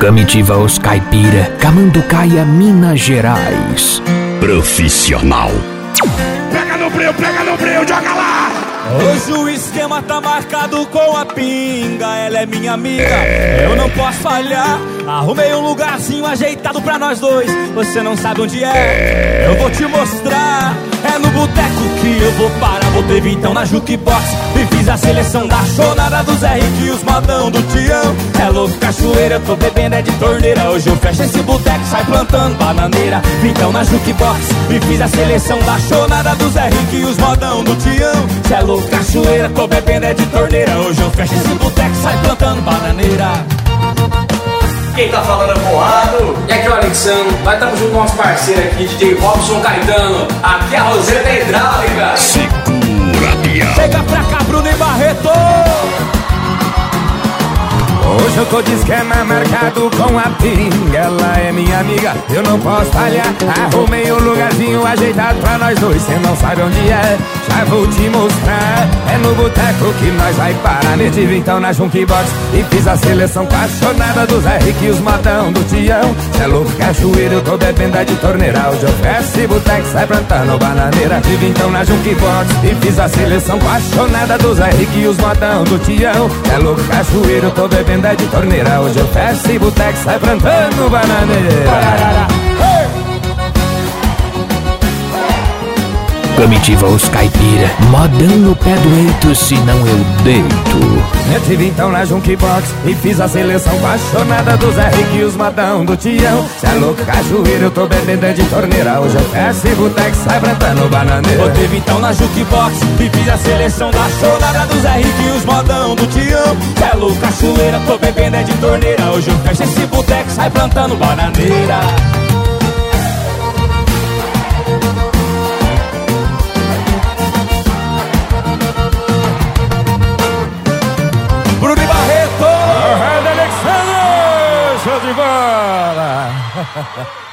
Comitiva Os Caipira, Camanducaia, Minas Gerais. Profissional. Pega no breu, joga lá! Hoje o esquema tá marcado com a pinga. Ela é minha amiga, eu não posso falhar. Arrumei um lugarzinho ajeitado pra nós dois. Você não sabe onde é, eu vou te mostrar. É no boteco que eu vou parar. Botei vintão na jukebox e fiz a seleção da chonada do Zé Rico e os modão do Tião. É louco, cachoeira, eu tô bebendo é de torneira. Hoje eu fecho esse boteco, sai plantando bananeira. Vintão na jukebox e fiz a seleção da chonada do Zé Rico e os modão do Tião. Cê é louco, cachoeira, tô bebendo é de torneira. Hoje eu fecho esse boteco, sai plantando bananeira. Quem tá falando é Boado. E aqui é o Alexandre. Nós estamos junto com o nosso parceiro aqui, DJ Robson Caetano. Aqui é a Roseta Hidráulica. Segura, pião. Chega pra cá, Bruno e Barreto. Hoje eu tô de esquema marcado com a pinga. Ela é minha amiga, eu não posso falhar. Arrumei um lugarzinho ajeitado pra nós dois. Cê não sabe onde é, já vou te mostrar. É no boteco que nós vai parar. Meti vintão na jukebox e fiz a seleção apaixonada do Zé Rico e os modão do Tião. Cê é louco, cachoeira, eu tô bebendo é de torneira. Hoje eu fecho esse boteco, sai plantando bananeira. Tive vintão na jukebox e fiz a seleção apaixonada do Zé Rico e os modão do Tião. Cê é louco, cachoeira, eu tô bebendo é de torneira. Hoje eu fecho esse boteco, sai plantando bananeira. Comitiva Os Caipira, modão no pé do eito, senão eu deito. Meti vintão na jukebox e fiz a seleção apaixonada do Zé Rico e os modão do Tião. Cê é louco, cachoeira, eu tô bebendo é de torneira. Hoje eu fecho esse boteco, sai plantando bananeira. Botei vintão na jukebox e fiz a seleção da chonada do Zé Rico e os modão do Tião. Cê é louco, cachoeira, tô bebendo é de torneira. Hoje eu fecho esse boteco, sai plantando bananeira. Bruno e Barreto. Alexandre, show de bola.